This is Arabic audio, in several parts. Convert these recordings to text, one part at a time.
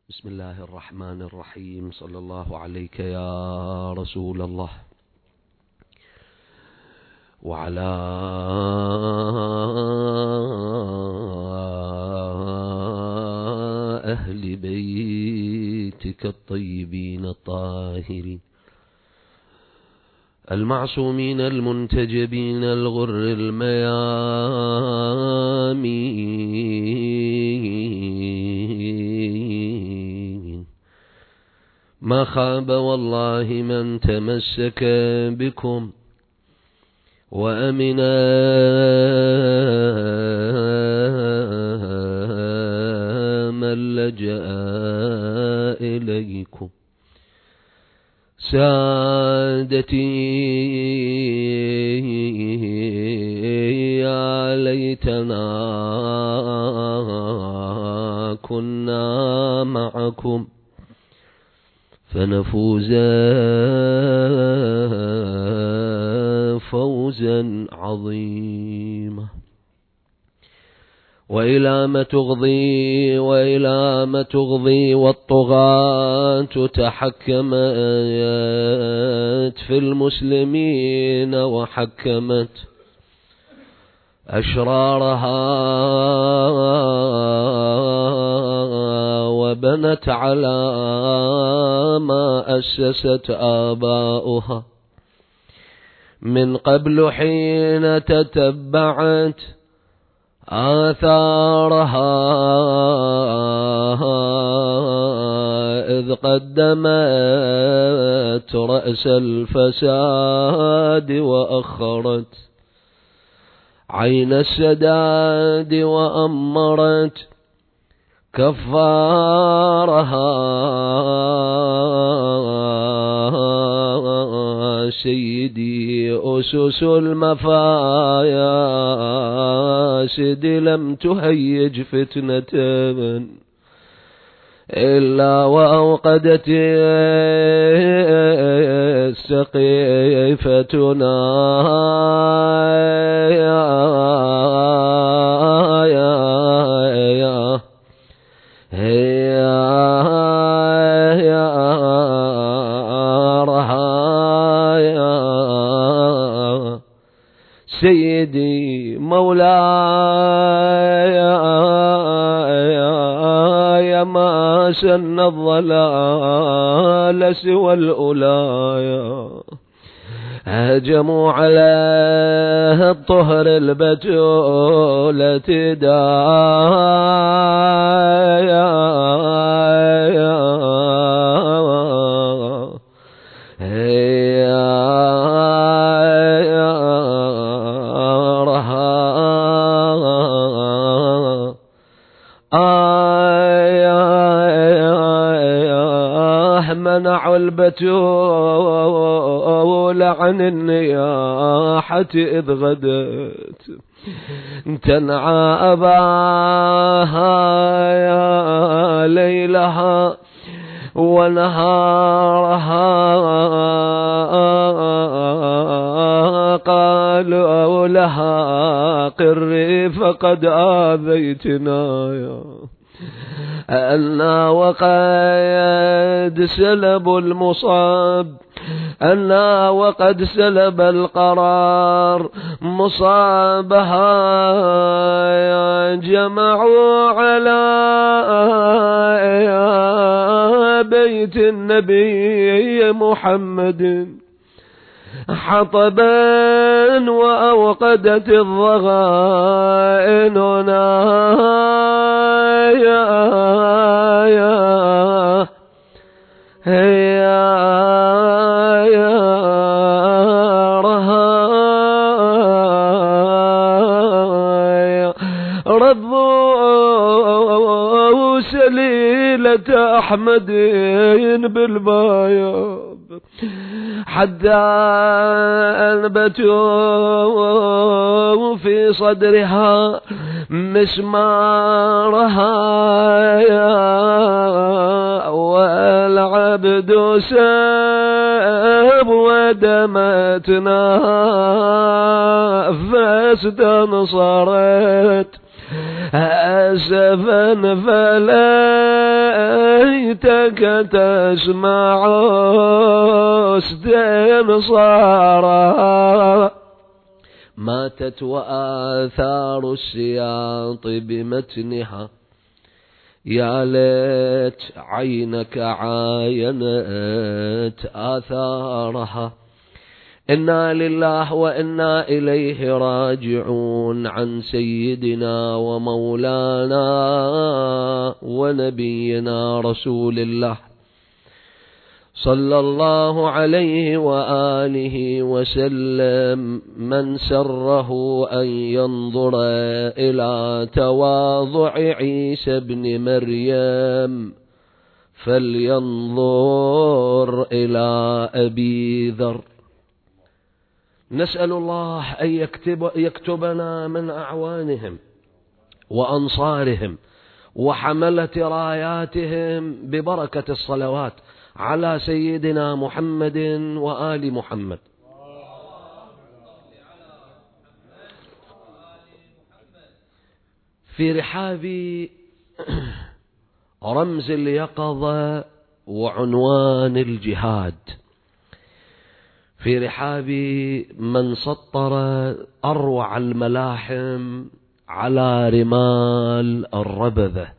بسم الله الرحمن الرحيم. صلى الله عليك يا رسول الله وعلى أهل بيتك الطيبين الطاهرين المعصومين المنتجبين الغر الميامين. ما خاب والله من تمسك بكم وأمنا من لجأ إليكم. سادتي يا ليتنا كنا معكم فنفوز فوزا عظيما. وإلى ما تغضي والطغاة تحكمت في المسلمين وحكمت أشرارها وبنت على ما أسست آباؤها من قبل حين تتبعت آثارها إذ قدمت رأس الفساد وأخرت عين السداد وأمرت كفارها. سيدي أسس المفاسد لم تهيج فتنة إلا وأوقدت سقيفتنا سيدي مولاي ما سن الضلال سوى الأولايا هجموا على الطهر البتولة دايا منعوا البتول عن النياحة إذ غدت تنعى أباها يا ليلها ونهارها قالوا لها قري فقد آذيتنا يا أنا وقد سلب المصاب أنا وقد سلب القرار مصابها جمعوا على بيت النبي محمد حطبا وأوقدت الضغائن رضوا سليلة أحمد بالبياض حتى أنبتوا في صدرها مسمارها والعبد ساب ودمتنا فاستنصرت أسفا فليتك تسمع استنصارا ماتت وآثار السياط بمتنها يا ليت عينك عاينت آثارها إنا لله وإنا إليه راجعون عن سيدنا ومولانا ونبينا رسول الله صلى الله عليه وآله وسلم من سره أن ينظر إلى تواضع عيسى بن مريم فلينظر إلى أبي ذر. نسأل الله أن يكتبنا من أعوانهم وأنصارهم وحملة راياتهم ببركة الصلوات على سيدنا محمد وآل محمد. في رحاب رمز اليقظة وعنوان الجهاد، في رحاب من سطر أروع الملاحم على رمال الربذة،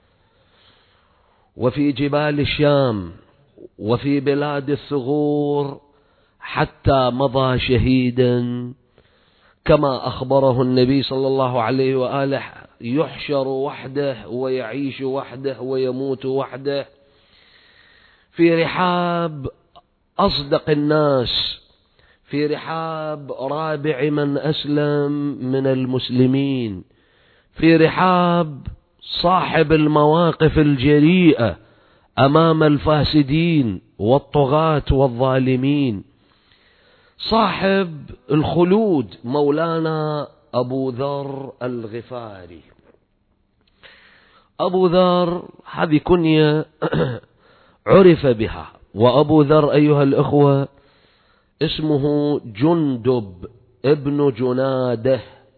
وفي جبال الشام وفي بلاد الثغور حتى مضى شهيدا كما أخبره النبي صلى الله عليه وآله: يحشر وحده ويعيش وحده ويموت وحده. في رحاب أصدق الناس، في رحاب رابع من أسلم من المسلمين، في رحاب صاحب المواقف الجريئة أمام الفاسدين والطغاة والظالمين، صاحب الخلود مولانا أبو ذر الغفاري. أبو ذر هذه كنية عرف بها، وأبو ذر أيها الأخوة اسمه جندب ابن جناده.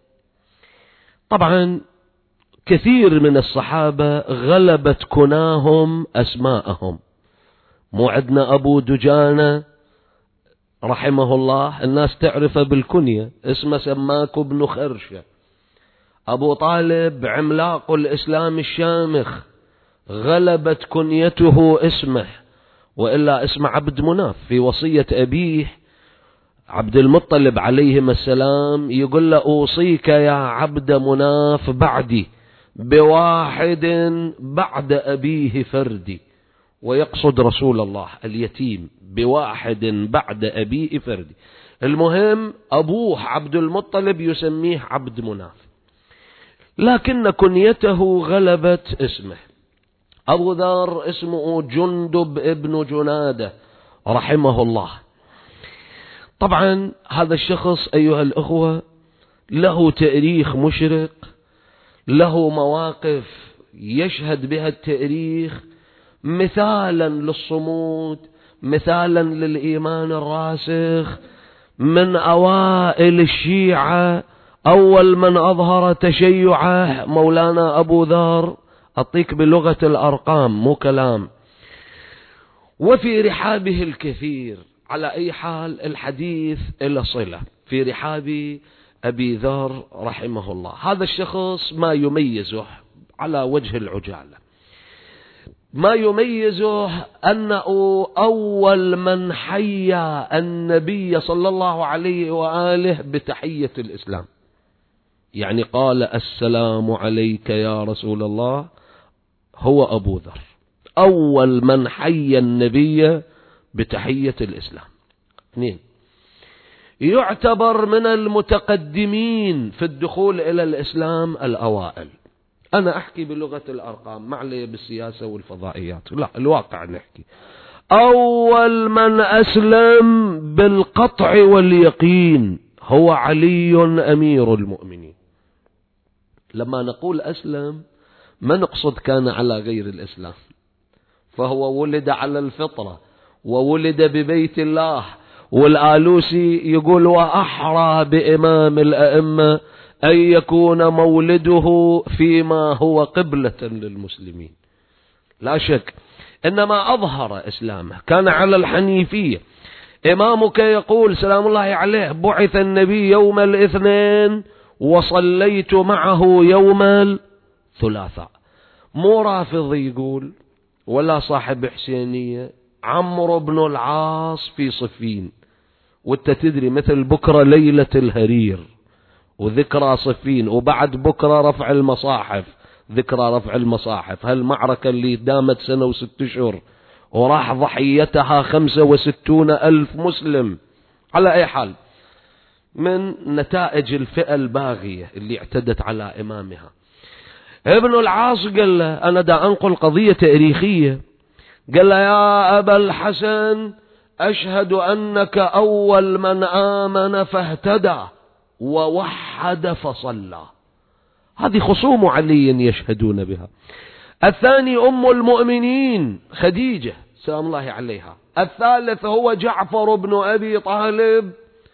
طبعا كثير من الصحابة غلبت كناهم أسماءهم، مو عندنا أبو دجانة رحمه الله الناس تعرفه بالكنية، اسمه سماك بن خرشة. أبو طالب عملاق الإسلام الشامخ غلبت كنيته اسمه، وإلا اسم عبد مناف في وصية أبيه عبد المطلب عليهم السلام يقول له: أوصيك يا عبد مناف بعدي بواحد بعد أبيه فردي، ويقصد رسول الله اليتيم بواحد بعد أبيه فردي. المهم أبوه عبد المطلب يسميه عبد مناف، لكن كنيته غلبت اسمه. أبو ذر اسمه جندب ابن جنادة رحمه الله. طبعا هذا الشخص أيها الأخوة له تاريخ مشرق، له مواقف يشهد بها التاريخ مثالا للصمود، مثالا للإيمان الراسخ. من أوائل الشيعة، أول من أظهر تشيعه مولانا أبو ذر، أعطيك بلغة الأرقام مو كلام. وفي رحابه الكثير. على أي حال الحديث إلى صلة في رحاب أبي ذر رحمه الله. هذا الشخص ما يميزه على وجه العجالة، ما يميزه أنه أول من حيا النبي صلى الله عليه وآله بتحية الإسلام، يعني قال: السلام عليك يا رسول الله. هو أبو ذر أول من حيا النبي بتحية الإسلام. 2، يعتبر من المتقدمين في الدخول إلى الإسلام الأوائل. أنا أحكي بلغة الأرقام، ما علي بالسياسة والفضائيات، لا الواقع نحكي. أول من أسلم بالقطع واليقين هو علي أمير المؤمنين. لما نقول أسلم ما نقصد كان على غير الإسلام، فهو ولد على الفطرة وولد ببيت الله. والآلوسي يقول: وأحرى بإمام الأئمة أن يكون مولده فيما هو قبلة للمسلمين، لا شك، إنما أظهر إسلامه، كان على الحنيفية. إمامك يقول سلام الله عليه: بعث النبي يوم الاثنين وصليت معه يوم الثلاثاء. مو رافضي يقول ولا صاحب حسينية، عمرو بن العاص في صفين، وانت تدري مثل بكرة ليلة الهرير وذكرى صفين، وبعد بكرة رفع المصاحف، ذكرى رفع المصاحف، هالمعركة اللي دامت 1 و6 أشهر وراح ضحيتها 65,000 مسلم. على أي حال، من نتائج الفئة الباغية اللي اعتدت على إمامها، ابن العاص قال له: أنا دا أنقل قضية تاريخية، قال له: يا أبا الحسن، أشهد أنك أول من آمن فاهتدى ووحد فصلى. هذه خصوم علي يشهدون بها. الثاني أم المؤمنين خديجة سلام الله عليها. الثالث هو جعفر بن أبي طالب.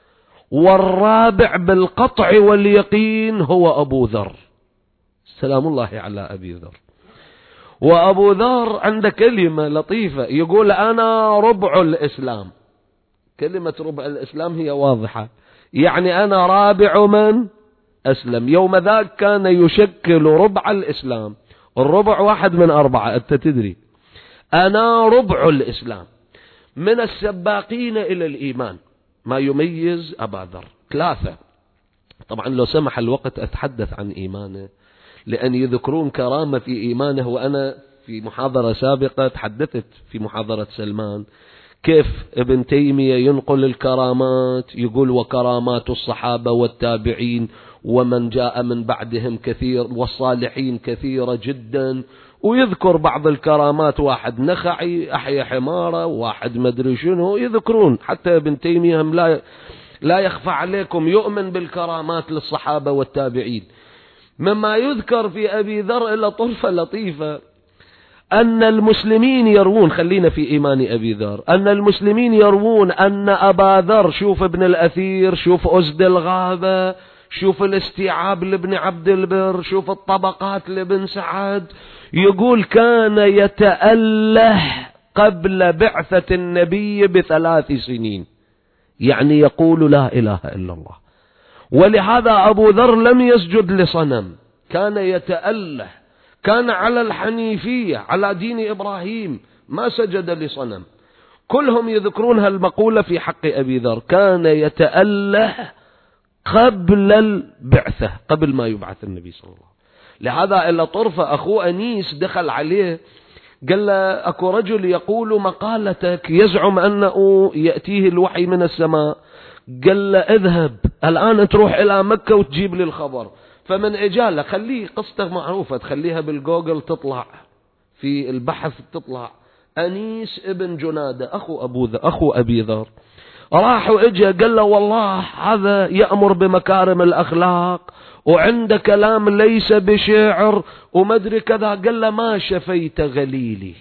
والرابع بالقطع واليقين هو أبو ذر سلام الله على أبي ذر. وأبو ذر عنده كلمة لطيفة، يقول: أنا ربع الإسلام. كلمة ربع الإسلام هي واضحة، يعني أنا رابع من أسلم. يوم ذاك كان يشكل ربع الإسلام، الربع 1 من 4، أنت تدري. أنا ربع الإسلام، من السباقين إلى الإيمان، ما يميز أبا ذر 3. طبعا لو سمح الوقت أتحدث عن إيمانه، لأن يذكرون كرامة في إيمانه. وأنا في محاضرة سابقة تحدثت في محاضرة سلمان كيف ابن تيمية ينقل الكرامات، يقول: وكرامات الصحابة والتابعين ومن جاء من بعدهم كثير، والصالحين كثيرة جدا. ويذكر بعض الكرامات، واحد نخعي أحيا حمارة، واحد مدري شنو، يذكرون. حتى ابن تيمية لا يخفى عليكم يؤمن بالكرامات للصحابة والتابعين. مما يذكر في أبي ذر إلا طرفة لطيفة، أن المسلمين يروون، خلينا في إيمان أبي ذر، أن المسلمين يروون أن أبا ذر، شوف ابن الأثير، شوف أزد الغابة، شوف الاستيعاب لابن عبد البر، شوف الطبقات لابن سعد، يقول: كان يتأله قبل بعثة النبي ب3 سنين، يعني يقول لا إله إلا الله. ولهذا أبو ذر لم يسجد لصنم، كان يتأله، كان على الحنيفية، على دين إبراهيم، ما سجد لصنم. كلهم يذكرون هالمقولة في حق أبي ذر، كان يتأله قبل البعثة، قبل ما يبعث النبي صلى الله عليه وسلم. لهذا إلا طرفة أخوه أنيس دخل عليه قال له: أكو رجل يقول مقالتك، يزعم أنه يأتيه الوحي من السماء. قال له: اذهب الآن تروح إلى مكة وتجيب لي الخبر. فمن إجالة، خليه قصته معروفة، تخليها بالجوجل تطلع في البحث، تطلع أنيس ابن جنادة أخو أبي ذر. راح وإجا قال له: والله هذا يأمر بمكارم الأخلاق، وعنده كلام ليس بشعر ومدري كذا. قال له: ما شفيت غليلي.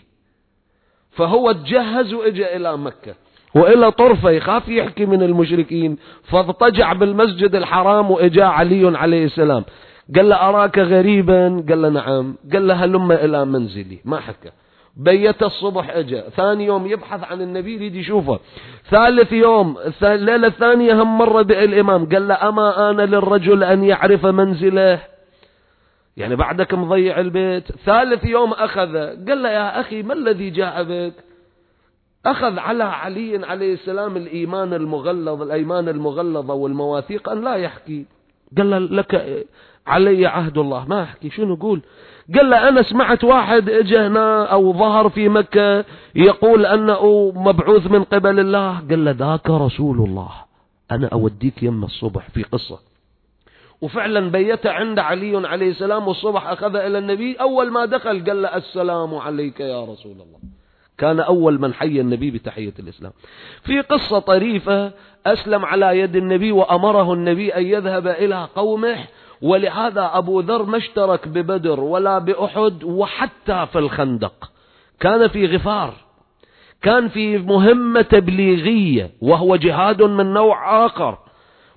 فهو تجهز وإجا إلى مكة، وإلى طرفة يخاف يحكي من المشركين، فاضطجع بالمسجد الحرام. وإجا علي عليه السلام قال له: أراك غريبا. قال له: نعم. قال له: هلم إلى منزلي. ما حكى. بيت الصبح اجا، ثاني يوم يبحث عن النبي يريد يشوفه، ثالث يوم الليلة الثانية هم مرة بالإمام، قال له: أما آن للرجل أن يعرف منزله، يعني بعدك مضيع البيت. ثالث يوم أخذ، قال له: يا أخي ما الذي جاء بك؟ أخذ على علي عليه السلام الإيمان المغلظ، الأيمان المغلظة والمواثيق أن لا يحكي. قال له: لك علي عهد الله، ما أحكي. شنو نقول؟ قال له: أنا سمعت واحد اجى هنا أو ظهر في مكة يقول أنه مبعوث من قبل الله. قال له: ذاك رسول الله، أنا أوديك يم الصبح في قصة. وفعلا بيت عند علي عليه السلام، والصبح أخذ إلى النبي. أول ما دخل قال له: السلام عليك يا رسول الله. كان أول من حي النبي بتحية الإسلام. في قصة طريفة، أسلم على يد النبي وأمره النبي أن يذهب إلى قومه، ولهذا أبو ذر ما اشترك ببدر ولا بأحد، وحتى في الخندق كان في غفار، كان في مهمة تبليغية وهو جهاد من نوع آخر.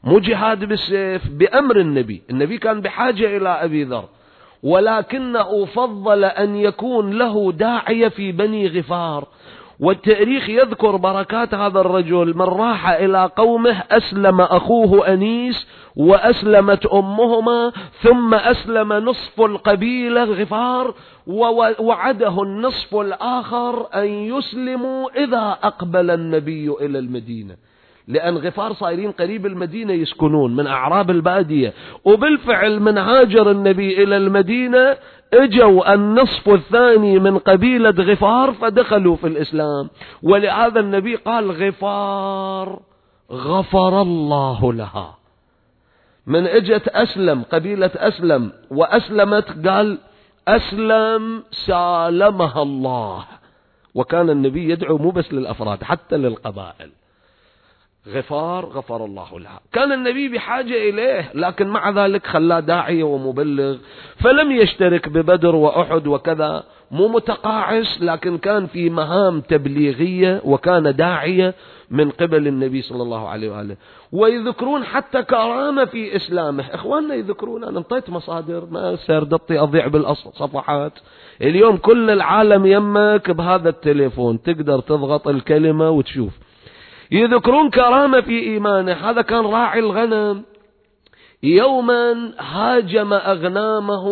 مو جهاد بالسيف، بأمر النبي. النبي كان بحاجة إلى أبي ذر، ولكنه فضل أن يكون له داعية في بني غفار. والتاريخ يذكر بركات هذا الرجل. من راح إلى قومه أسلم أخوه أنيس وأسلمت أمهما، ثم أسلم نصف القبيلة غفار، ووعده النصف الآخر أن يسلموا إذا أقبل النبي إلى المدينة، لأن غفار صايرين قريب المدينة يسكنون من أعراب البادية. وبالفعل من هاجر النبي إلى المدينة اجوا النصف الثاني من قبيلة غفار فدخلوا في الإسلام. ولهذا النبي قال غفار غفر الله لها. من اجت أسلم قبيلة أسلم وأسلمت قال أسلم سالمها الله. وكان النبي يدعو مو بس للأفراد حتى للقبائل. غفار غفر الله لها. كان النبي بحاجة إليه، لكن مع ذلك خلاه داعية ومبلغ، فلم يشترك ببدر وأحد وكذا، مو متقاعس، لكن كان في مهام تبليغية وكان داعية من قبل النبي صلى الله عليه وآله. ويذكرون حتى كرامة في إسلامه. إخواننا يذكرون، أنا انطيت مصادر ما سردطي أضيع بالصفحات. اليوم كل العالم يمك بهذا التليفون، تقدر تضغط الكلمة وتشوف. يذكرون كرامة في إيمانه. هذا كان راعي الغنم، يوما هاجم أغنامه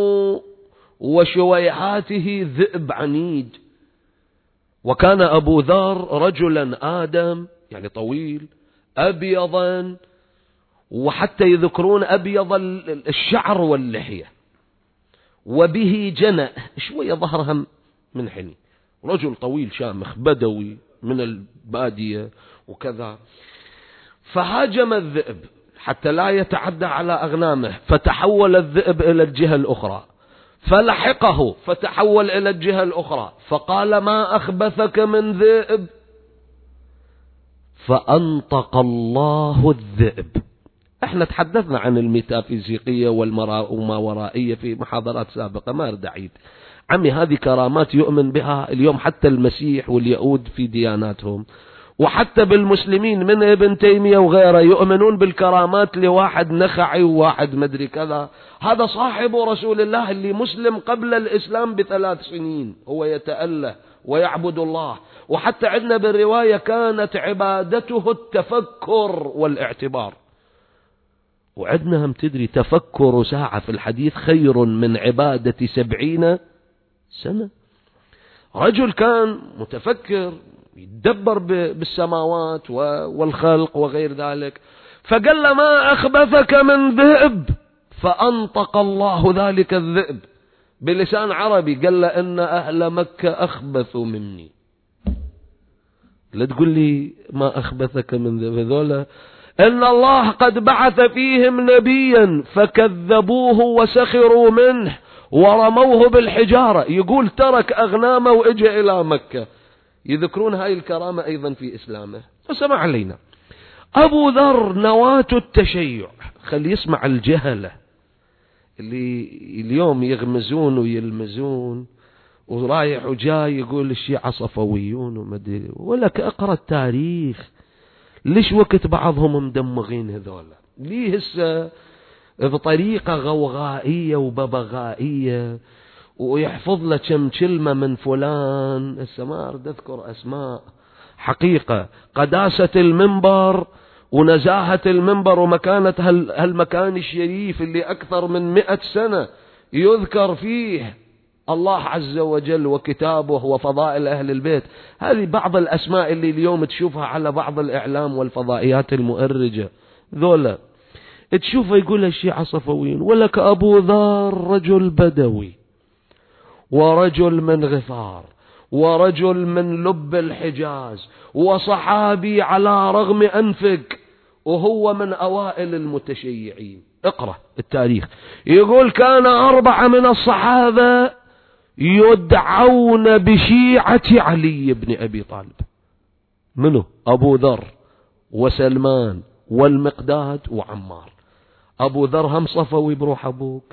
وشويحاته ذئب عنيد. وكان أبو ذر رجلا آدم، يعني طويل أبيضا، وحتى يذكرون أبيض الشعر واللحية، وبه جنأ شوية ظهرها من حني. رجل طويل شامخ بدوي من البادية وكذا. فهاجم الذئب حتى لا يتعدى على أغنامه، فتحول الذئب إلى الجهة الأخرى، فلحقه فتحول إلى الجهة الأخرى، فقال ما أخبثك من ذئب؟ فأنطق الله الذئب. احنا تحدثنا عن الميتافيزيقية وما ورائية في محاضرات سابقة، ما أريد أعيد. عمي هذه كرامات يؤمن بها اليوم حتى المسيح واليهود في دياناتهم، وحتى بالمسلمين من ابن تيمية وغيره يؤمنون بالكرامات لواحد نخعي وواحد مدري كذا. هذا صاحب رسول الله اللي مسلم قبل الإسلام ب3 سنين، هو يتأله ويعبد الله. وحتى عندنا بالرواية كانت عبادته التفكر والاعتبار. وعندنا هم تدري تفكر ساعة في الحديث خير من عبادة 70 سنة. رجل كان متفكر يتدبر بالسماوات والخلق وغير ذلك. فقال له ما أخبثك من ذئب؟ فأنطق الله ذلك الذئب بلسان عربي، قال له إن أهل مكة أخبث مني. لا تقول لي ما أخبثك من ذئب، هذولا إن الله قد بعث فيهم نبيا فكذبوه وسخروا منه ورموه بالحجارة. يقول ترك أغنامه وإجى إلى مكة. يذكرون هاي الكرامة أيضا في إسلامه. فسمع علينا أبو ذر نواة التشيع. خلي يسمع الجهلة اللي اليوم يغمزون ويلمزون ورايح وجاي يقول الشيعة صفويون ومدري، ولك اقرأ التاريخ. ليش وقت بعضهم مدمغين هذولا؟ ليه هسه بطريقة غوغائية وببغائية ويحفظ له كم كلمة من فلان. هسه ما أريد أذكر أسماء. حقيقة قداسة المنبر ونزاهة المنبر ومكانة هالمكان الشريف اللي أكثر من 100 سنة يذكر فيه الله عز وجل وكتابه وفضائل أهل البيت. هذه بعض الأسماء اللي اليوم تشوفها على بعض الإعلام والفضائيات المؤرجة. ذولا تشوفه يقول الشيعة صفويين، ولك أبو ذر رجل بدوي ورجل من غفار ورجل من لب الحجاز وصحابي على رغم أنفك، وهو من أوائل المتشيعين. اقرأ التاريخ. يقول كان 4 من الصحابة يدعون بشيعة علي بن أبي طالب. منه؟ أبو ذر وسلمان والمقداد وعمار. أبو ذر هم صفوي بروح أبوك.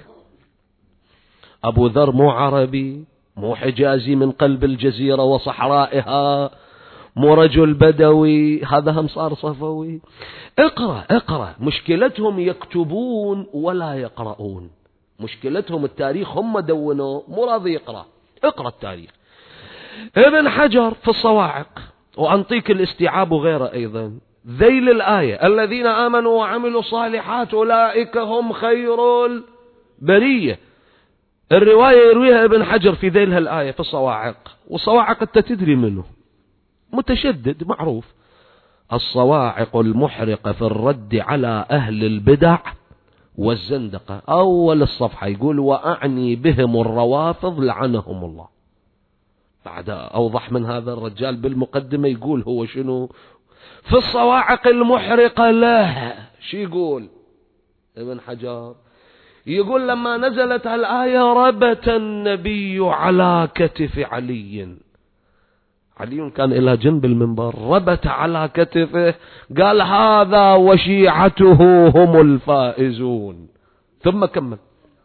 أبو ذر مو عربي، مو حجازي من قلب الجزيرة وصحرائها، مو رجل بدوي، هذا هم صار صفوي. اقرأ. مشكلتهم يكتبون ولا يقرؤون، مشكلتهم التاريخ هم دونوا مو راضي يقرأ. اقرأ التاريخ. ابن حجر في الصواعق، وأنطيك الاستيعاب وغيره أيضا، ذيل الآية الذين آمنوا وعملوا الصالحات أولئك هم خير البرية، الرواية يرويها ابن حجر في ذيل الآية في الصواعق. والصواعق أنت تدري منه، متشدد معروف. الصواعق المحرقة في الرد على أهل البدع والزندقة. أول الصفحة يقول وأعني بهم الروافض لعنهم الله. بعد أوضح من هذا الرجال بالمقدمة يقول هو شنو في الصواعق المحرقة له. شو يقول ابن حجر؟ يقول لما نزلت الآية ربت النبي على كتف علي. علي كان إلى جنب المنبر، ربت على كتفه، قال هذا وشيعته هم الفائزون. ثم كمل،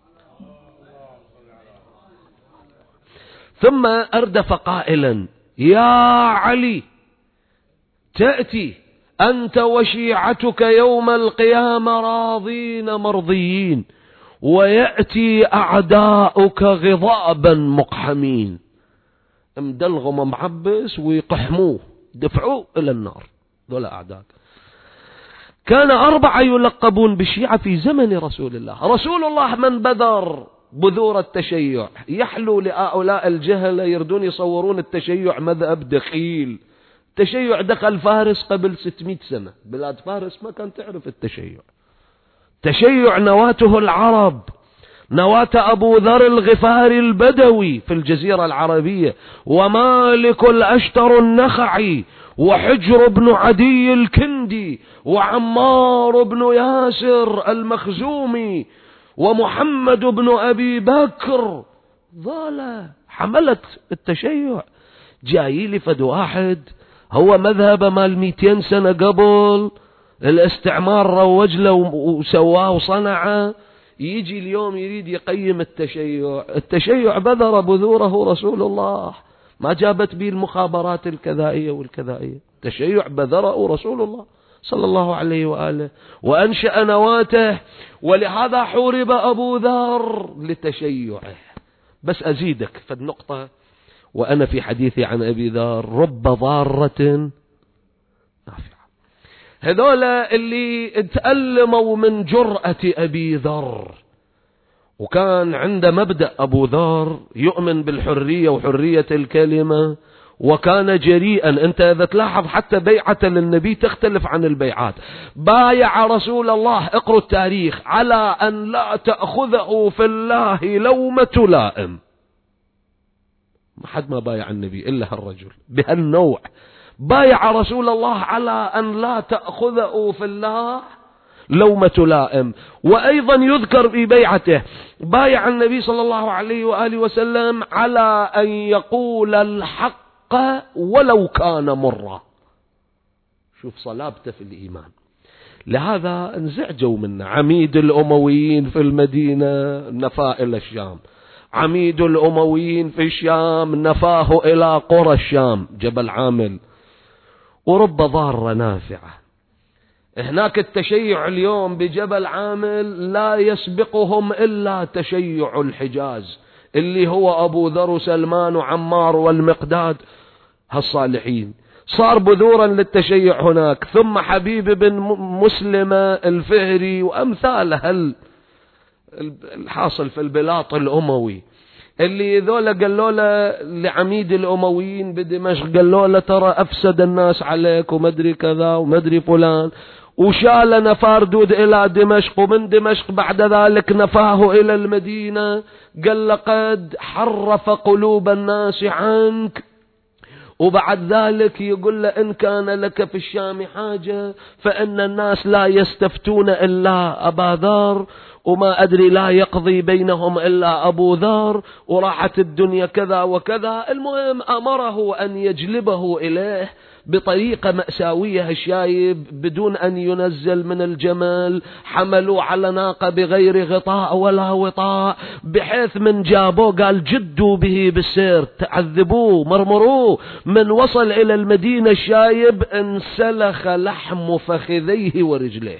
ثم أردف قائلا يا علي تأتي أنت وشيعتك يوم القيامة راضين مرضيين، ويأتي أعداؤك غضابا مقحمين. مدلغم معبس ويقحموه دفعوه إلى النار. ذولا أعداء. كان 4 يلقبون بالشيعة في زمن رسول الله. رسول الله من بذر بذور التشيع، يحلو لهؤلاء الجهل يردون يصورون التشيع مذهب دخيل. التشيع دخل فارس قبل 600 سنة، بلاد فارس ما كان تعرف التشيع. تشيع نواته العرب، نواة أبو ذر الغفاري البدوي في الجزيرة العربية، ومالك الأشتر النخعي، وحجر بن عدي الكندي، وعمار بن ياسر المخزومي، ومحمد بن أبي بكر. ظالة حملت التشيع. جاي لي فد واحد هو مذهب مال 200 سنة قبل الاستعمار روج له وسواه وصنعه، يجي اليوم يريد يقيم التشيع. التشيع بذر بذوره رسول الله، ما جابت به المخابرات الكذائية والكذائية. التشيع بذره رسول الله صلى الله عليه وآله وأنشأ نواته، ولهذا حورب أبو ذر لتشيعه. بس أزيدك في النقطة، وأنا في حديثي عن أبي ذر رب ضارة نافعة. هذولا اللي تألموا من جرأة أبي ذر، وكان عند مبدأ أبو ذر يؤمن بالحرية وحرية الكلمة، وكان جريئا. أنت إذا تلاحظ حتى بيعة للنبي تختلف عن البيعات. بايع رسول الله، اقروا التاريخ، على أن لا تأخذه في الله لومة لائم. ما حد ما بايع النبي إلا هالرجل بهالنوع. بايع رسول الله على أن لا تأخذه في الله لومة لائم. وأيضا يذكر في بيعته بايع النبي صلى الله عليه وآله وسلم على أن يقول الحق ولو كان مرة. شوف صلابته في الإيمان. لهذا انزعجوا منه. عميد الأمويين في المدينة نفاه إلى الشام، عميد الأمويين في الشام نفاه إلى قرى الشام جبل عامل. ورب ضارة نافعة. هناك التشيع اليوم بجبل عامل لا يسبقهم إلا تشيع الحجاز، اللي هو أبو ذر وسلمان وعمار والمقداد، هالصالحين صار بذورا للتشيع هناك. ثم حبيب بن مسلمة الفهري وأمثاله الحاصل في البلاط الأموي، اللي ذولا قالوا له لعميد الأمويين بدمشق، قالوا له ترى أفسد الناس عليك ومدري كذا ومدري فلان، وشال نفار دود إلى دمشق، ومن دمشق بعد ذلك نفاه إلى المدينة. قال لقد حرف قلوب الناس عنك. وبعد ذلك يقول له إن كان لك في الشام حاجة فإن الناس لا يستفتون إلا أبا ذر، وما أدري لا يقضي بينهم إلا أبو ذر وراحت الدنيا كذا وكذا. المهم أمره أن يجلبه إليه بطريقة مأساوية الشايب بدون أن ينزل من الجمل، حملوا على ناقة بغير غطاء ولا وطاء، بحيث من جابوه قال جدوا به بالسير، تعذبوه مرمروه، من وصل إلى المدينة الشايب انسلخ لحم فخذيه ورجليه.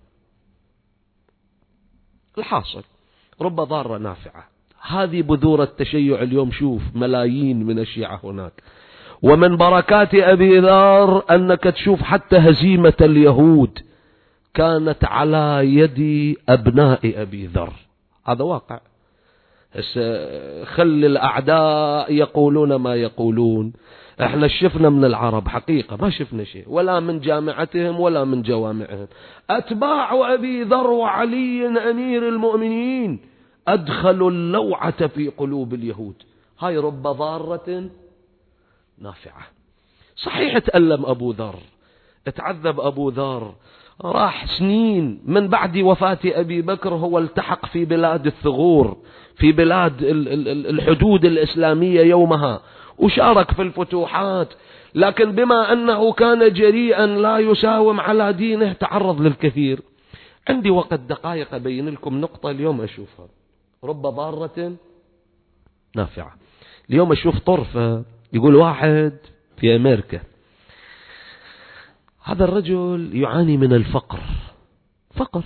الحاصل رب ضارة نافعة. هذه بذور التشيع اليوم. شوف ملايين من الشيعة هناك. ومن بركات أبي ذر أنك تشوف حتى هزيمة اليهود كانت على يد أبناء أبي ذر. هذا واقع. خل الأعداء يقولون ما يقولون، احنا شفنا من العرب حقيقة ما شفنا شيء، ولا من جامعتهم ولا من جوامعهم. أتباع أبي ذر وعلي أمير المؤمنين أدخلوا اللوعة في قلوب اليهود. هاي رب ضارة نافعة. صحيح تألم أبو ذر، اتعذب أبو ذر، راح سنين من بعد وفاة أبي بكر هو التحق في بلاد الثغور، في بلاد الحدود الإسلامية يومها، وشارك في الفتوحات، لكن بما أنه كان جريئا لا يساوم على دينه تعرض للكثير. عندي وقت دقائق أبين لكم نقطة اليوم أشوفها، رب ضارة نافعة. اليوم أشوف طرفة، يقول واحد في أمريكا هذا الرجل يعاني من الفقر، فقر،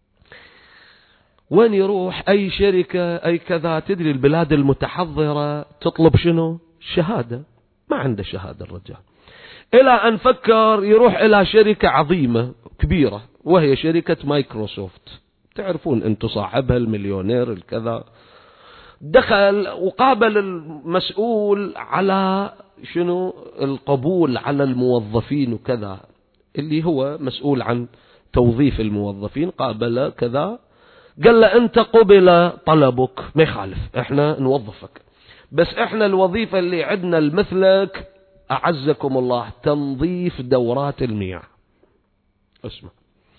وين يروح أي شركة أي كذا، تدري البلاد المتحضرة تطلب شنو؟ شهادة، ما عنده شهادة الرجال، إلى أن فكر يروح إلى شركة عظيمة كبيرة وهي شركة مايكروسوفت، تعرفون أنتم صاحبها المليونير الكذا. دخل وقابل المسؤول على شنو القبول على الموظفين وكذا، اللي هو مسؤول عن توظيف الموظفين، قابل كذا، قال له أنت قبل طلبك ما يخالف احنا نوظفك، بس احنا الوظيفة اللي عندنا المثلك أعزكم الله تنظيف دورات المياه. اسمع،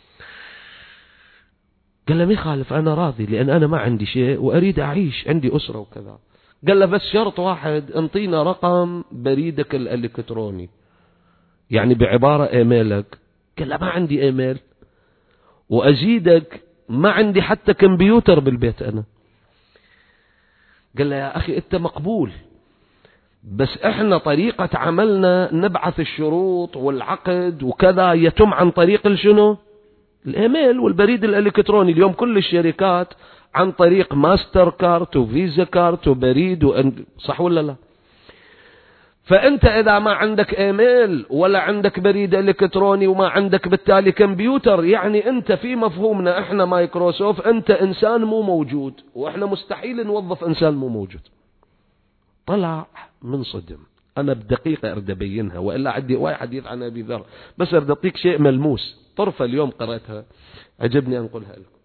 قال له ما يخالف أنا راضي لأن أنا ما عندي شيء وأريد أعيش، عندي أسرة وكذا. قال له بس شرط واحد، انطينا رقم بريدك الإلكتروني، يعني بعبارة إيميلك. قال له ما عندي إيميل، وأزيدك ما عندي حتى كمبيوتر بالبيت أنا. قال له يا أخي أنت مقبول، بس إحنا طريقة عملنا نبعث الشروط والعقد وكذا يتم عن طريق شنو؟ الإيميل والبريد الإلكتروني. اليوم كل الشركات عن طريق ماستر كارت وفيزا كارت وبريد صح ولا لا؟ فأنت إذا ما عندك إيميل ولا عندك بريد إلكتروني وما عندك بالتالي كمبيوتر، يعني أنت في مفهومنا إحنا مايكروسوفت أنت إنسان مو موجود، وإحنا مستحيل نوظف إنسان مو موجود. طلع من صدم. أنا بدقيقة أريد أبينها، وإلا عندي وايد حديث عن أبي ذر، بس أريد أعطيك شيء ملموس، طرفة اليوم قرأتها عجبني أنقلها لكم.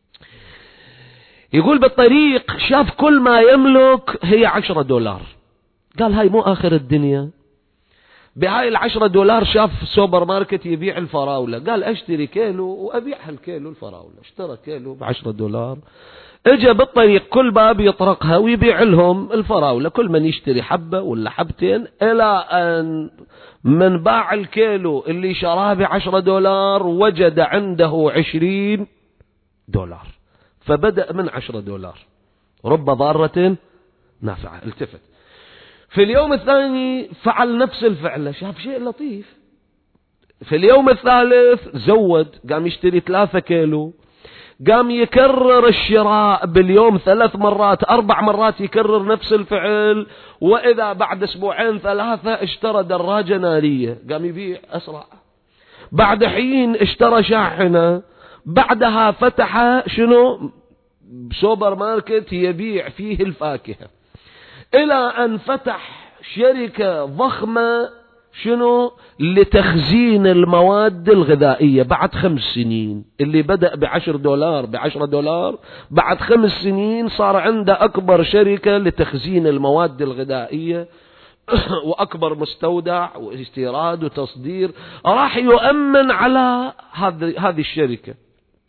يقول بالطريق شاف كل ما يملك هي $10. قال هاي مو آخر الدنيا. بهاي $10 شاف سوبر ماركت يبيع الفراولة، قال أشتري كيلو وأبيعها الكيلو الفراولة. اشترى كيلو $10. اجى بالطريق كل باب يطرقها ويبيع لهم الفراولة، كل من يشتري حبة ولا حبتين، إلى أن من باع الكيلو اللي شراه $10 وجد عنده $20، فبدأ من $10. رب ضارة نافعة. التفت في اليوم الثاني فعل نفس الفعلة، شاف شيء لطيف. في اليوم الثالث زود، قام يشتري 3 كيلو، قام يكرر الشراء باليوم 3 مرات 4 مرات، يكرر نفس الفعل. وإذا بعد 2 3 اشترى دراجة نارية، قام يبيع أسرع. بعد حين اشترى شاحنة، بعدها فتح شنو؟ سوبر ماركت يبيع فيه الفاكهة، إلى أن فتح شركة ضخمة شنو؟ لتخزين المواد الغذائية. بعد 5 سنين، اللي بدأ $10 بعد 5 سنين صار عنده أكبر شركة لتخزين المواد الغذائية وأكبر مستودع واستيراد وتصدير. راح يؤمن على هذه الشركة.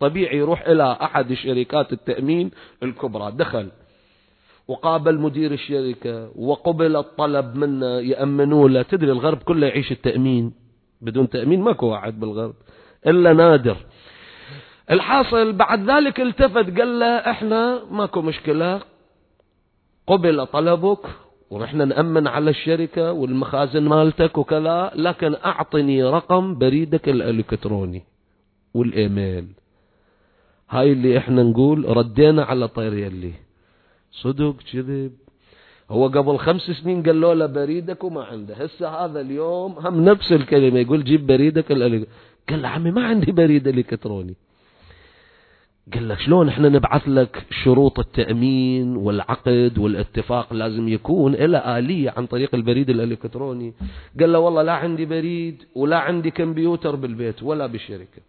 طبيعي يروح إلى أحد شركات التأمين الكبرى، دخل وقابل مدير الشركة وقبل الطلب منه يأمنوا له. تدري الغرب كله يعيش التأمين، بدون تأمين ماكو واحد بالغرب إلا نادر. الحاصل بعد ذلك التفت قال له احنا ماكو مشكلة، قبل طلبك ونحن نأمن على الشركة والمخازن مالتك وكذا، لكن أعطني رقم بريدك الإلكتروني والإيميل. هاي اللي احنا نقول ردينا على طير يلي صدق كذب. هو قبل 5 سنين قال له بريدك وما عنده، هسه هذا اليوم هم نفس الكلمة يقول جيب بريدك قال له عمي ما عندي بريد إلكتروني. قال لك شلون احنا نبعث لك شروط التأمين والعقد والاتفاق لازم يكون إلى آلية عن طريق البريد الإلكتروني. قال له والله لا عندي بريد ولا عندي كمبيوتر بالبيت ولا بالشركة.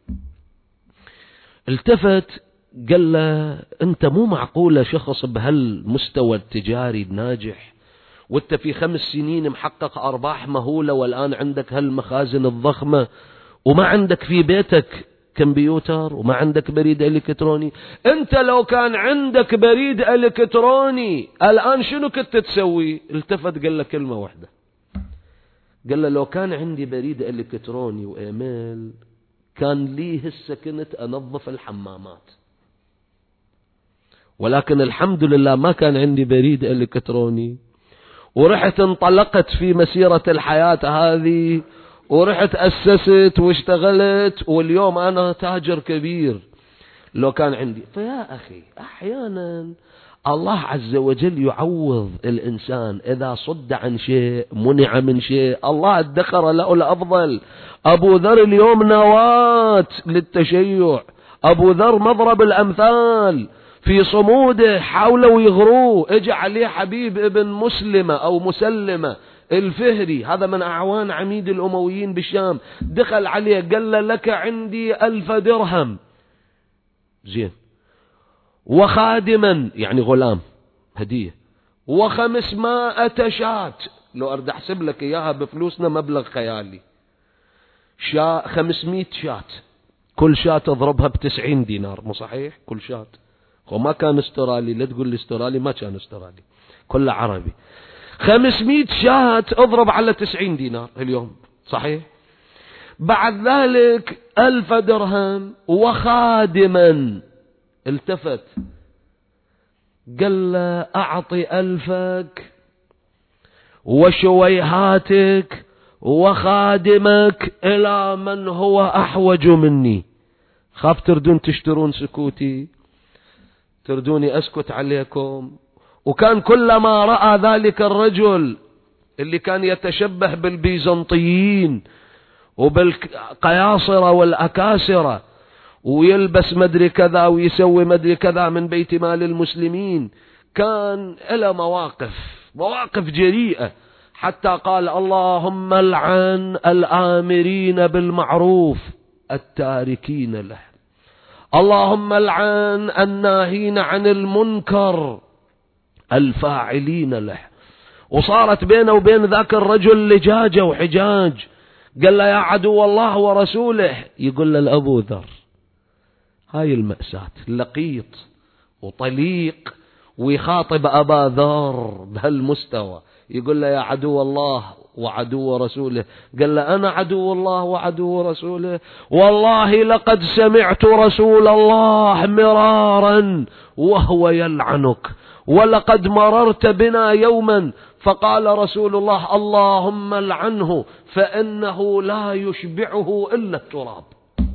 التفت قال له انت مو معقولة شخص بهالمستوى التجاري الناجح وانت في 5 سنين محقق أرباح مهولة والآن عندك هالمخازن الضخمة وما عندك في بيتك كمبيوتر وما عندك بريد إلكتروني. انت لو كان عندك بريد إلكتروني الآن شنو كنت تسوي؟ التفت قال له كلمة واحدة، قال له لو كان عندي بريد إلكتروني وإيميل كان لي هسه كنت أنظف الحمامات، ولكن الحمد لله ما كان عندي بريد إلكتروني ورحت انطلقت في مسيرة الحياة هذه ورحت أسست واشتغلت واليوم أنا تاجر كبير لو كان عندي. فيا أخي أحيانا الله عز وجل يعوض الإنسان إذا صد عن شيء منع من شيء، الله ادخر له الأفضل. أبو ذر اليوم نواة للتشيع، أبو ذر مضرب الأمثال في صموده، حاولوا يغروه، اجى عليه حبيب ابن مسلمة أو مسلمة الفهري، هذا من أعوان عميد الأمويين بالشام، دخل عليه قال له لك عندي 1000 درهم زين وخادما يعني غلام هدية 500 شاة، لو أرد أحسب لك إياها بفلوسنا مبلغ خيالي، 500 شاة، كل شاة تضربها ب90 دينار، مو صحيح؟ كل شاة وما كان استرالي، لا تقول لي استرالي، ما كان استرالي، كله عربي. 500 شاة اضرب على 90 دينار اليوم، صحيح؟ بعد ذلك 1000 درهم وخادما. التفت قال له أعطي 1000 وشويهاتك وخادمك إلى من هو أحوج مني. خاف تردون تشترون سكوتي، تردوني أسكت عليكم. وكان كلما رأى ذلك الرجل اللي كان يتشبه بالبيزنطيين وبالقياصرة والأكاسرة ويلبس مدري كذا ويسوي مدري كذا من بيت مال المسلمين، كان له مواقف جريئة، حتى قال اللهم لعن الآمرين بالمعروف التاركين له، اللهم لعن الناهين عن المنكر الفاعلين له. وصارت بينه وبين ذاك الرجل لجاجة وحجاج. قال له يا عدو الله ورسوله، يقول له الأبو ذر. هاي المأساة، لقيط وطليق ويخاطب أبا ذر بهالمستوى، يقول له يا عدو الله وعدو رسوله. قال له أنا عدو الله وعدو رسوله؟ والله لقد سمعت رسول الله مرارا وهو يلعنك، ولقد مررت بنا يوما فقال رسول الله اللهم لعنه فإنه لا يشبعه إلا التراب.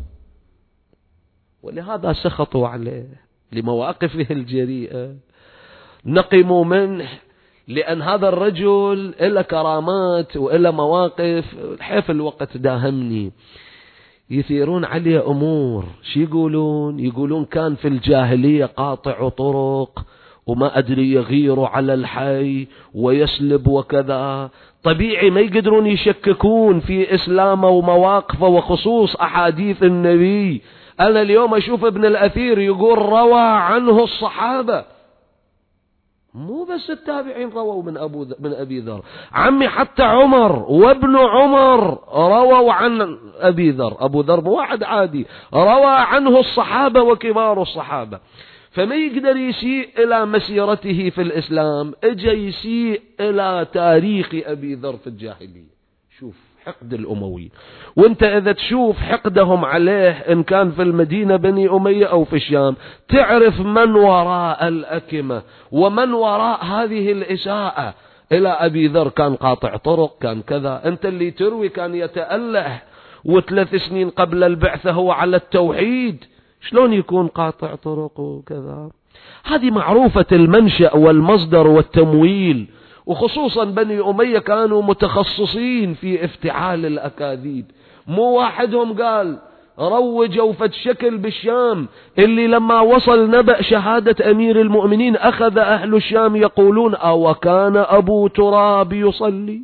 ولهذا سخطوا عليه لمواقفه الجريئة، نقموا منه، لأن هذا الرجل إله كرامات وإله مواقف. حيف الوقت داهمني، يثيرون عليه أمور. شي يقولون كان في الجاهلية قاطع طرق وما أدري يغير على الحي ويسلب وكذا. طبيعي ما يقدرون يشككون في إسلامه ومواقفه وخصوص أحاديث النبي. أنا اليوم أشوف ابن الأثير يقول روى عنه الصحابة، مو بس التابعين رووا من أبي ذر، عمي حتى عمر وابن عمر رووا عن أبي ذر. أبو ذر مو واحد عادي، روى عنه الصحابة وكبار الصحابة. فما يقدر يسيء إلى مسيرته في الإسلام، اجى يسيء إلى تاريخ أبي ذر في الجاهلية. شوف حقد الأموي، وانت إذا تشوف حقدهم عليه إن كان في المدينة بني أمية أو في الشام، تعرف من وراء الأكمة ومن وراء هذه الإساءة إلى أبي ذر. كان قاطع طرق، كان كذا. انت اللي تروي كان يتأله، و3 سنين قبل البعثة هو على التوحيد، شلون يكون قاطع طرق وكذا؟ هذه معروفة المنشأ والمصدر والتمويل. وخصوصا بني أمية كانوا متخصصين في افتعال الأكاذيب. مو واحدهم قال روجوا فد شكل بالشام اللي لما وصل نبأ شهادة أمير المؤمنين أخذ أهل الشام يقولون أو كان أبو تراب يصلي.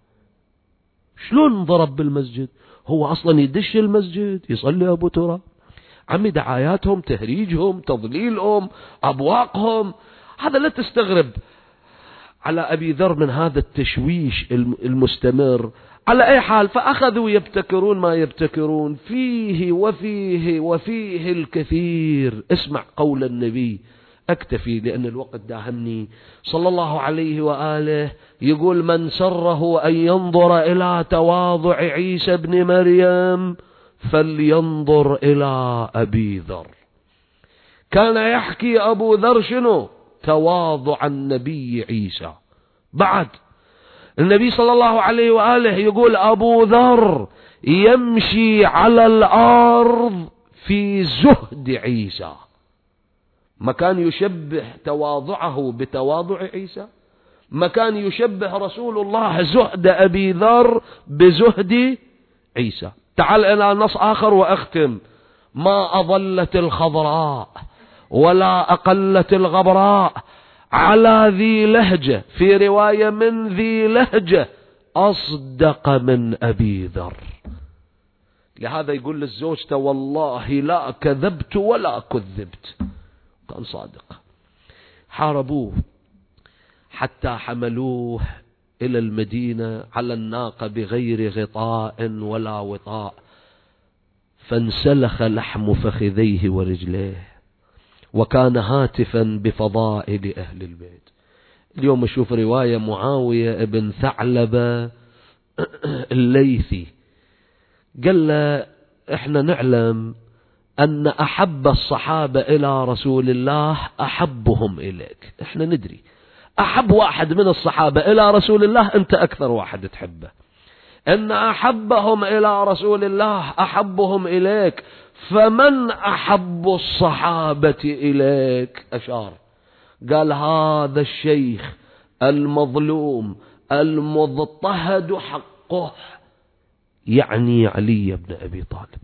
شلون ضرب بالمسجد؟ هو أصلا يدش المسجد يصلي أبو تراب؟ عمي دعاياتهم، تهريجهم، تضليلهم، أبواقهم، هذا لا تستغرب على أبي ذر من هذا التشويش المستمر. على أي حال، فأخذوا يبتكرون ما يبتكرون فيه وفيه وفيه الكثير. اسمع قول النبي، أكتفي لأن الوقت داهمني، صلى الله عليه وآله، يقول من سره أن ينظر إلى تواضع عيسى بن مريم فلينظر إلى أبي ذر. كان يحكي أبو ذر شنو؟ تواضع النبي عيسى. بعد النبي صلى الله عليه وآله يقول أبو ذر يمشي على الأرض في زهد عيسى. ما كان يشبه تواضعه بتواضع عيسى، ما كان يشبه رسول الله زهد أبي ذر بزهد عيسى. تعال إلى نص آخر وأختم. ما أضلت الخضراء ولا أقلت الغبراء على ذي لهجة، في رواية من ذي لهجة أصدق من أبي ذر. لهذا يقول للزوجة والله لا كذبت ولا كذبت، كان صادق. حاربوه حتى حملوه إلى المدينة على الناقة بغير غطاء ولا وطاء، فانسلخ لحم فخذيه ورجليه، وكان هاتفا بفضائل أهل البيت. اليوم أشوف رواية معاوية ابن ثعلبة الليثي قال له احنا نعلم أن أحب الصحابة إلى رسول الله أحبهم إليك. احنا ندري أحب واحد من الصحابة إلى رسول الله أنت أكثر واحد تحبه، أن أحبهم إلى رسول الله أحبهم إليك، فمن أحب الصحابة إليك؟ أشار قال هذا الشيخ المظلوم المضطهد حقه، يعني علي بن أبي طالب.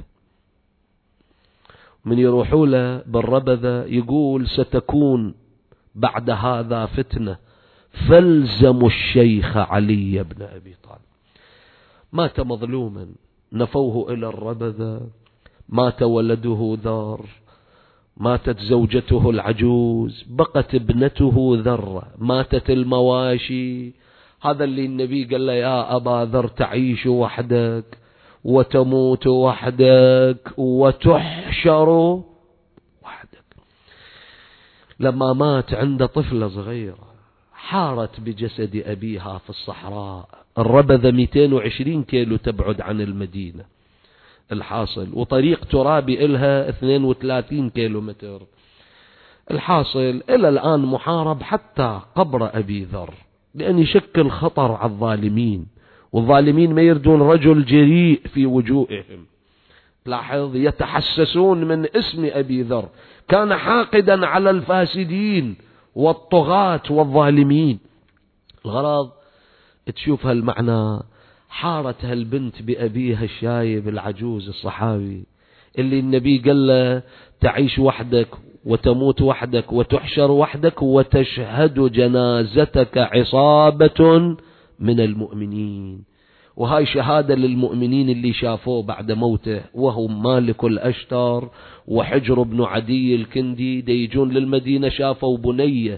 من يروحوا له بالربذة يقول ستكون بعد هذا فتنة فالزموا الشيخ علي بن أبي طالب. مات مظلوما، نفوه إلى الربذة، مات ولده ذر، ماتت زوجته العجوز، بقت ابنته ذرة، ماتت المواشي. هذا اللي النبي قال له يا أبا ذر تعيش وحدك وتموت وحدك وتحشر وحدك. لما مات عند طفلة صغيرة حارت بجسد أبيها في الصحراء. الربذة 220 كيلو تبعد عن المدينة الحاصل، وطريق ترابي إلها 32 كيلو متر. الحاصل إلى الآن محارب حتى قبر أبي ذر، لأن يشكل خطر على الظالمين، والظالمين ما يردون رجل جريء في وجوههم. لاحظ يتحسسون من اسم أبي ذر، كان حاقدا على الفاسدين والطغاة والظالمين. الغرض تشوف هالمعنى. حارت هالبنت بأبيها الشايب العجوز الصحابي اللي النبي قال له تعيش وحدك وتموت وحدك وتحشر وحدك وتشهد جنازتك عصابة من المؤمنين. وهاي شهادة للمؤمنين اللي شافوه بعد موته، وهم مالك الأشتر وحجر بن عدي الكندي، ديجون للمدينة شافوا بنية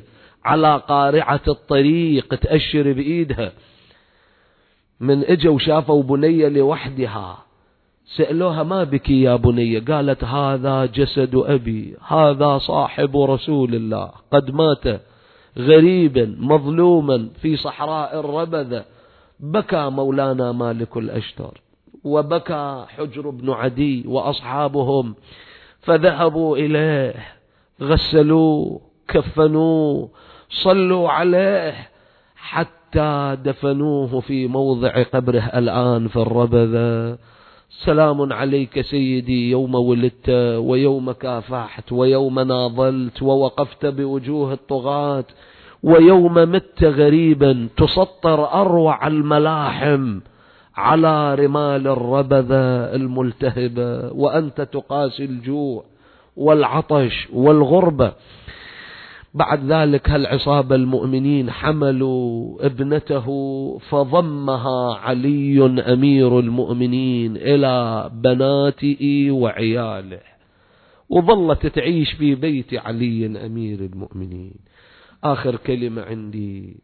على قارعة الطريق تأشر بإيدها. من اجوا وشافوا بنية لوحدها سألوها ما بك يا بنية؟ قالت هذا جسد أبي، هذا صاحب رسول الله قد مات غريبا مظلوما في صحراء الربذة. بكى مولانا مالك الأشتر وبكى حجر بن عدي وأصحابهم، فذهبوا إليه غسلوه كفنوه صلوا عليه حتى دفنوه في موضع قبره الآن في الربذة. سلام عليك سيدي يوم ولدت ويوم كافحت ويوم ناضلت ووقفت بوجوه الطغاة ويوم مت غريبا تسطر أروع الملاحم على رمال الربذة الملتهبة وأنت تقاسي الجوع والعطش والغربة. بعد ذلك هالعصابة المؤمنين حملوا ابنته فضمها علي أمير المؤمنين إلى بناته وعياله، وظلت تعيش في بيت علي أمير المؤمنين. آخر كلمة عندي،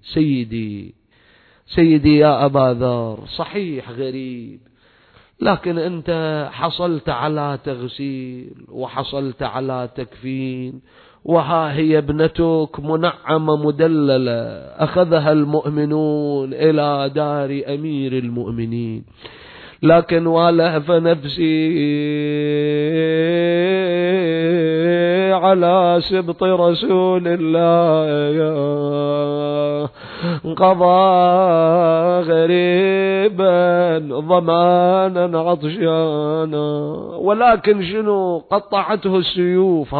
سيدي يا أبا ذر، صحيح غريب لكن أنت حصلت على تغسيل وحصلت على تكفين، وها هي ابنتك منعمة مدللة أخذها المؤمنون إلى دار أمير المؤمنين، لكن والهف نفسي على سبط رسول الله، قضى غريبا ضمانا عطشانا، ولكن شنو قطعته السيوف.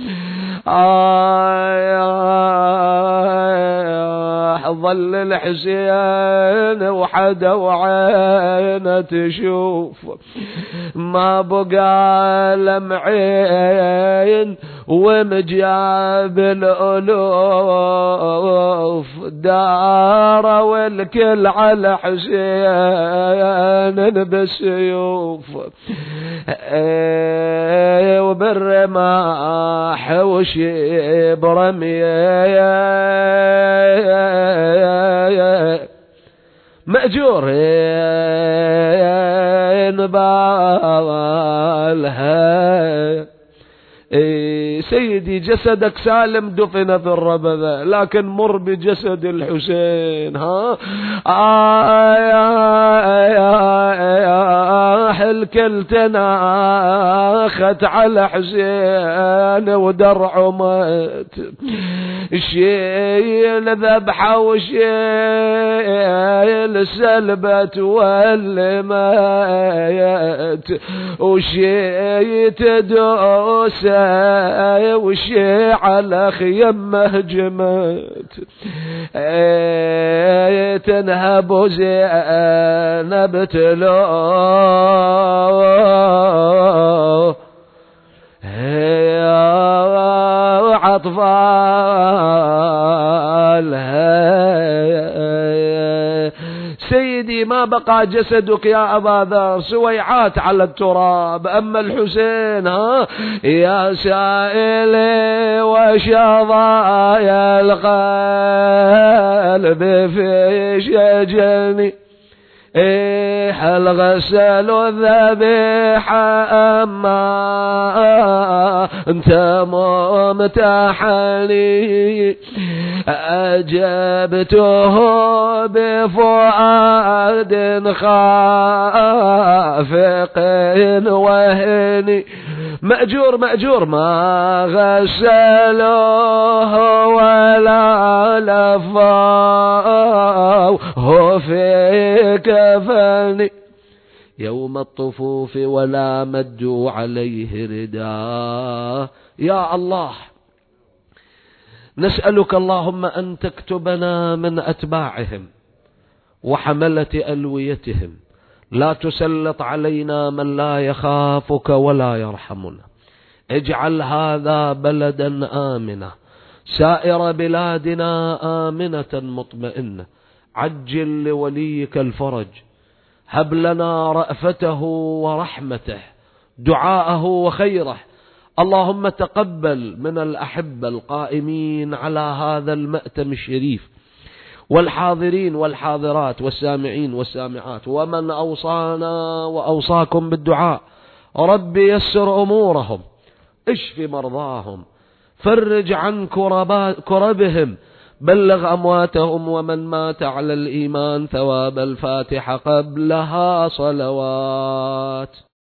ظل الحسين وحدا وعينه تشوف، ما بقى لمعين ومجاب الألوف، دار والكل على حسين بالسيوف، وبالرماح وشيب رميه مأجور نبالها. سيدي جسدك سالم دفن في الربذة، لكن مر بجسد الحسين. الكل تناخت على حسين ودرعه مات، شيل ذبحه وشيل سلبة والمات، وشي تدوسه وشي على خيمه جمت، تنهب زينب تلو عطفالها. سيدي ما بقى جسدك يا أبا ذر سويعات على التراب، أما الحسين يا سائلي وشظايا القلب في شجني، هل غسل الذبيحة أما أنت ممتحني، أجبته بفؤاد خافق وهني، مأجور ما غسلوه ولا لفوه في كفني يوم الطفوف ولا مدوا عليه رداء. يا الله نسألك اللهم أن تكتبنا من أتباعهم وحملة ألويتهم، لا تسلط علينا من لا يخافك ولا يرحمنا. اجعل هذا بلدا آمنا، سائر بلادنا آمنة مطمئنة، عجل لوليك الفرج، هب لنا رأفته ورحمته، دعاءه وخيره. اللهم تقبل من الأحبة القائمين على هذا المأتم الشريف والحاضرين والحاضرات والسامعين والسامعات ومن أوصانا وأوصاكم بالدعاء. رب يسر أمورهم، اشف مرضاهم، فرج عن كربهم، بلغ أمواتهم، ومن مات على الإيمان ثواب الفاتحة قبلها صلوات.